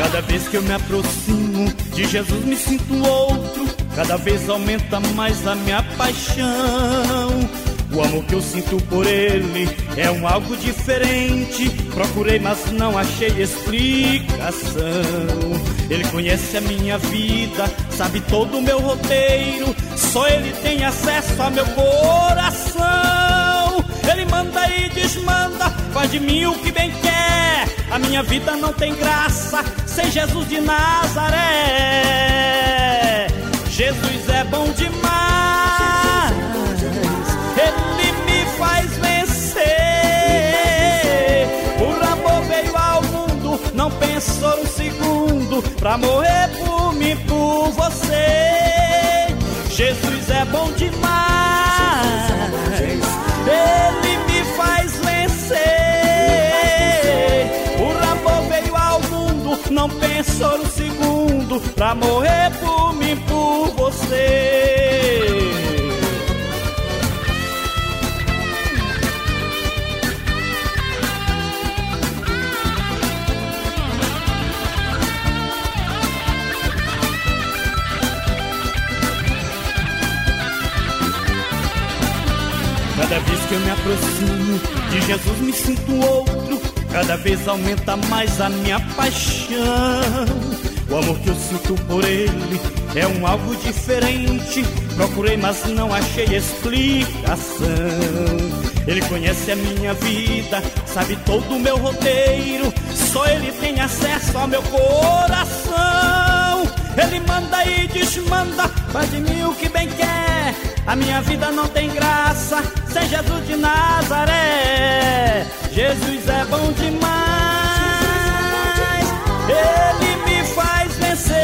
Cada vez que eu me aproximo de Jesus me sinto outro, cada vez aumenta mais a minha paixão. O amor que eu sinto por Ele é algo diferente. Procurei, mas não achei explicação. Ele conhece a minha vida, sabe todo o meu roteiro. Só Ele tem acesso ao meu coração. Ele manda e desmanda, faz de mim o que bem quer. A minha vida não tem graça sem Jesus de Nazaré. Jesus é bom demais, Ele me faz vencer. Por amor veio ao mundo, não pensou um segundo, pra morrer por mim, por você. Jesus é bom demais, Ele me faz vencer. Por amor veio ao mundo, não pensou um segundo, pra morrer por mim, por você. Cada vez que eu me aproximo de Jesus me sinto outro, cada vez aumenta mais a minha paixão. O amor que eu sinto por Ele é algo diferente. Procurei, mas não achei explicação. Ele conhece a minha vida, sabe todo o meu roteiro. Só Ele tem acesso ao meu coração. Ele manda e desmanda, faz de mim o que bem quer. A minha vida não tem graça sem Jesus de Nazaré. Jesus é bom demais, Ele me faz vencer.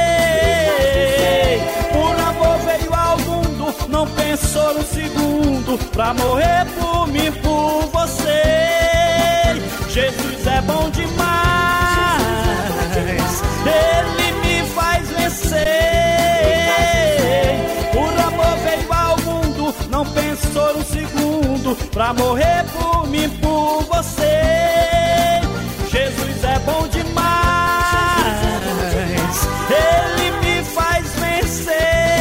Por amor veio ao mundo, não pensou um segundo, pra morrer por mim, por você. Jesus é bom demais, Ele me faz vencer. Por amor veio ao mundo, não pensou um segundo, pra morrer por mim, por você. Jesus é bom demais, Ele me faz vencer.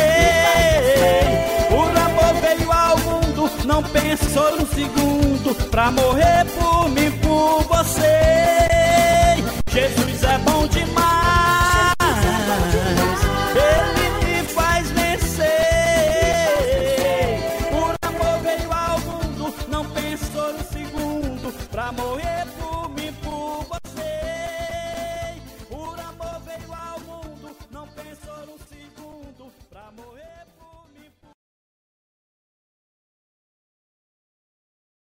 Por amor veio ao mundo, não pensou um segundo, pra morrer por mim, por você. Jesus é bom demais, Ele me faz vencer. Por amor veio ao mundo, não pensou um segundo, pra morrer